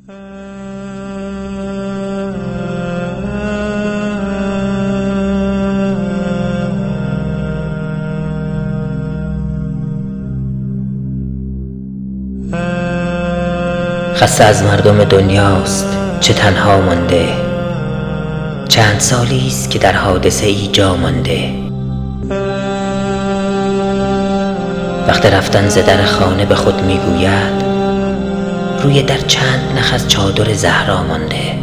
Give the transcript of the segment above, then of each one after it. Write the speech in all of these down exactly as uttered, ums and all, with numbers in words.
خسته از مردم دنیاست چه تنها مانده، چند سالی است که در حادثه ای جا مانده. وقت رفتن ز در خانه به خود میگوید روی در چند نخ از چادر زهرا مانده.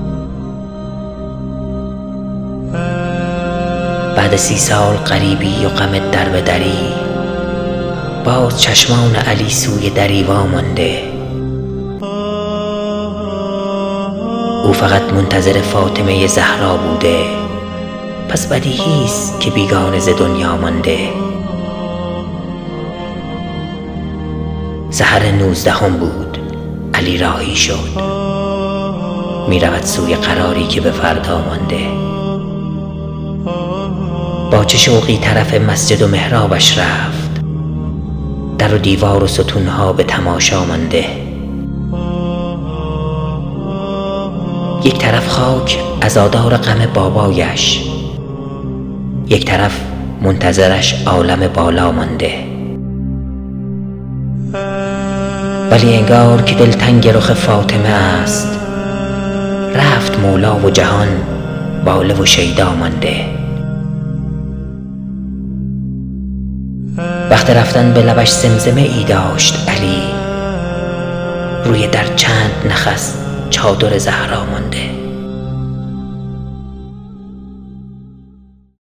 بعد سی سال غریبی و غم در به دری، باز چشمان علی سوی دری وا مانده. او فقط منتظر فاطمه زهرا بوده، پس بدیهی است که بیگانه ز دنیا مانده. سحر نوزدهم بود، علی راهی شد، می رود سوی قراری که به فردا مانده. با چه شوقی طرف مسجد و محرابش رفت، در و دیوار و ستونها به تماشا مانده. یک طرف خاک عزادار غم بابایش، یک طرف منتظرش عالم بالا مانده. ولی انگار که دلتنگ رخ فاطمه است، رفت مولا و جهان باله و شیدا مانده. وقت رفتن به لبش زمزمه ای داشت علی، روی در چند نخ از چادر زهرا مانده.